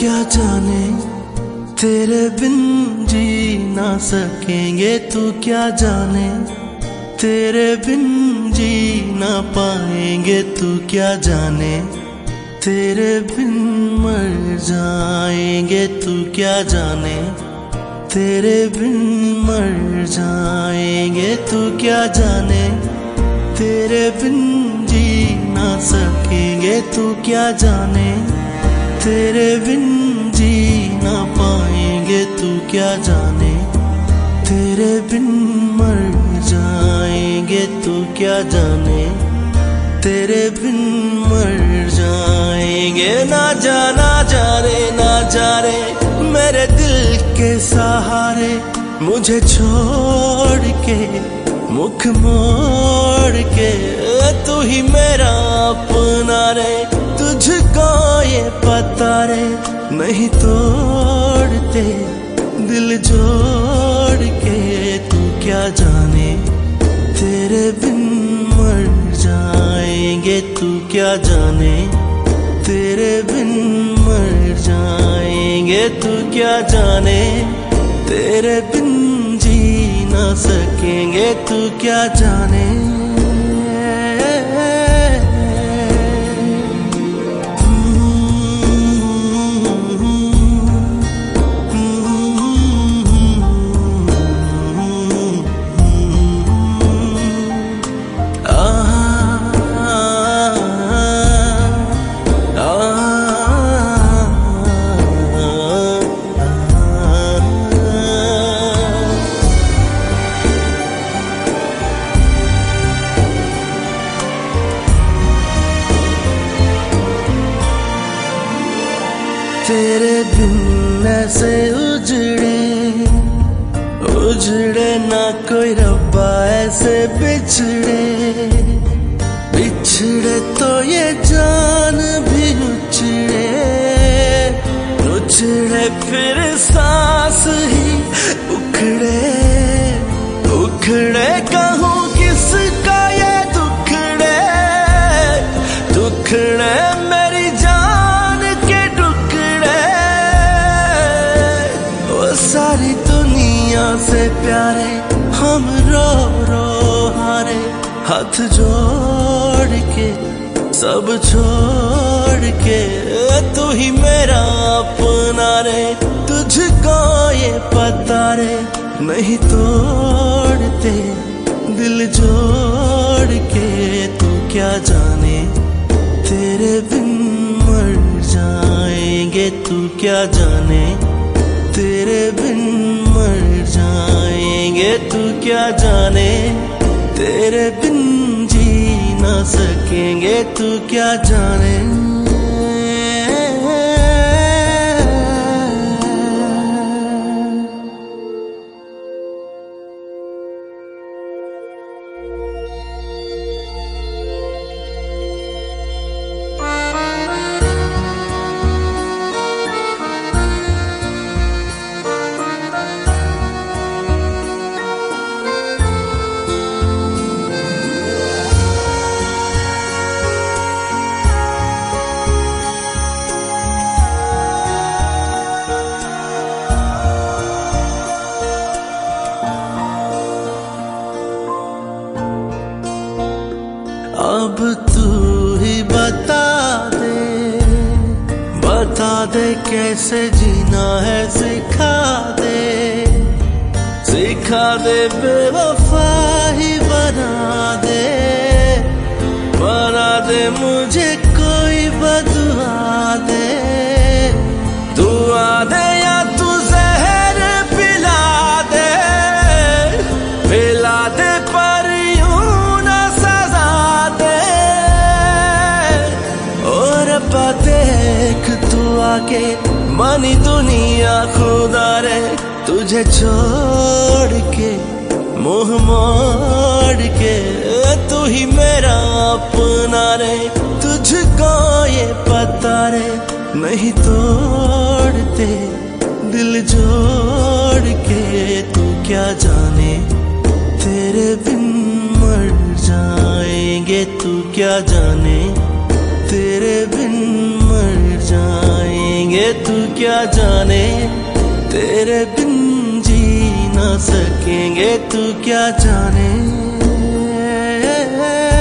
क्या जाने तेरे बिन जी ना सकेंगे, तू क्या जाने तेरे बिन जी ना पाएंगे, तू क्या जाने तेरे बिन मर जाएंगे, तू क्या जाने तेरे बिन मर जाएंगे, तू क्या जाने तेरे बिन जी ना सकेंगे, तू क्या जाने तेरे बिन जी ना पाएंगे, तू क्या जाने तेरे बिन मर जाएंगे, तू क्या जाने तेरे बिन मर जाएंगे। ना जा रे ना जा रे मेरे दिल के सहारे, मुझे छोड़ के मुख मोड़ के, तू ही मेरा अपना रे, तुझको ये पता रे, नहीं तोड़ते दिल जोड़ के, तू क्या जाने तेरे बिन मर जाएंगे, तू क्या जाने तेरे बिन मर जाएंगे, तू क्या जाने तेरे बिन जी ना सकेंगे, तू क्या जाने। तेरे बिन ऐसे उजड़े उजड़े ना कोई रब्बा, ऐसे बिछड़े बिछड़े तो ये जान भी उछड़े उछड़े, फिर सांस ही उखड़े उखड़े, कहूँ किसका ये दुखड़े दुखड़े, मेरी जान के टुकड़े, वो सारी दुनिया से प्यारे हम रो रो हारे, हाथ जोड़ के सब छोड़ के, तू ही मेरा अपना रे, तुझको ये पता रे, नहीं तोड़ते दिल जोड़ के, तू क्या जाने तेरे बिन मर जाएंगे, तू क्या जाने तेरे बिन मर जाएंगे, तू क्या जाने तेरे बिन जी ना सकेंगे, तू क्या जाने। अब तू ही बता दे कैसे जीना है, सिखा दे बेवफा ही बना दे मुझे कोई बदुआ दे, दुआ दे या तू जहर पिला दे पर यूं ना सजा दे, और रब्बा देख तू आके मानी दुनिया खुदा रे, तुझे छोड़ के मुँह मोड़ के, तू ही मेरा अपना रे, तुझको ये पता रे, नहीं तोड़ते दिल जोड़ के, तू क्या जाने तेरे बिन मर जाएंगे, तू क्या जाने तेरे बिन मर जाएंगे, तू क्या जाने, तेरे बिन जी ना सकेंगे तू क्या जाने।